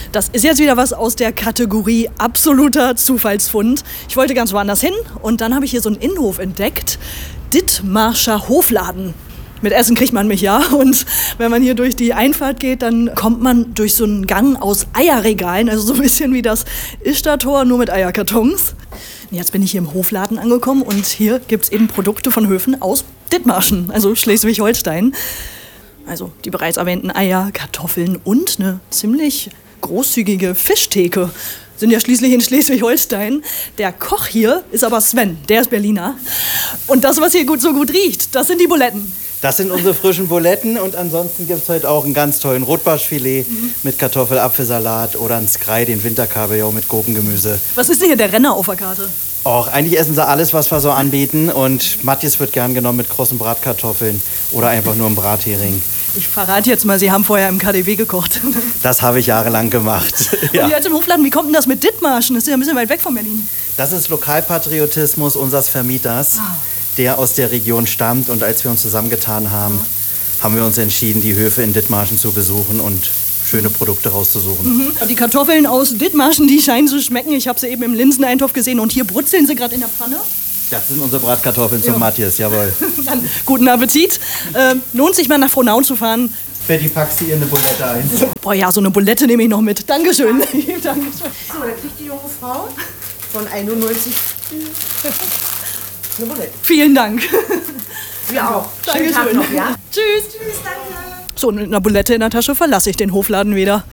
Das ist jetzt wieder was aus der Kategorie absoluter Zufallsfund. Ich wollte ganz woanders hin und dann habe ich hier so einen Innenhof entdeckt. Dithmarscher Hofladen. Mit Essen kriegt man mich ja. Und wenn man hier durch die Einfahrt geht, dann kommt man durch so einen Gang aus Eierregalen. Also so ein bisschen wie das Ischtar-Tor, nur mit Eierkartons. Jetzt bin ich hier im Hofladen angekommen und hier gibt es eben Produkte von Höfen aus Dithmarschen, also Schleswig-Holstein. Also die bereits erwähnten Eier, Kartoffeln und eine ziemlich großzügige Fischtheke. Sind ja schließlich in Schleswig-Holstein. Der Koch hier ist aber Sven, der ist Berliner. Und das, was hier so gut riecht, das sind die Buletten. Das sind unsere frischen Buletten und ansonsten gibt es heute auch einen ganz tollen Rotbarschfilet mit Kartoffel-Apfelsalat oder einen Skrei, den Winterkabeljau mit Gurkengemüse. Was ist denn hier der Renner auf der Karte? Och, eigentlich essen sie alles, was wir so anbieten und Matthias wird gern genommen mit krossen Bratkartoffeln oder einfach nur einem Brathering. Ich verrate jetzt mal, Sie haben vorher im KaDeWe gekocht. Das habe ich jahrelang gemacht. Ja. Und jetzt im Hofladen, wie kommt denn das mit Dithmarschen? Das ist ja ein bisschen weit weg von Berlin. Das ist Lokalpatriotismus unseres Vermieters, der aus der Region stammt. Und als wir uns zusammengetan haben, haben wir uns entschieden, die Höfe in Dithmarschen zu besuchen und schöne Produkte rauszusuchen. Die Kartoffeln aus Dithmarschen, die scheinen zu schmecken. Ich habe sie eben im Linseneintopf gesehen und hier brutzeln sie gerade in der Pfanne. Das sind unsere Bratkartoffeln zum Matthias, jawohl. Dann guten Appetit. Lohnt sich mal nach Frohnau zu fahren. Betty, packst du ihr eine Bulette ein? Boah ja, so eine Bulette nehme ich noch mit. Dankeschön. Dankeschön. So, da kriegt die junge Frau von 91 eine Bulette. Vielen Dank. Wir auch. Dankeschön. Schönen Tag noch, ja? Tschüss. Tschüss, danke. So, mit einer Bulette in der Tasche verlasse ich den Hofladen wieder.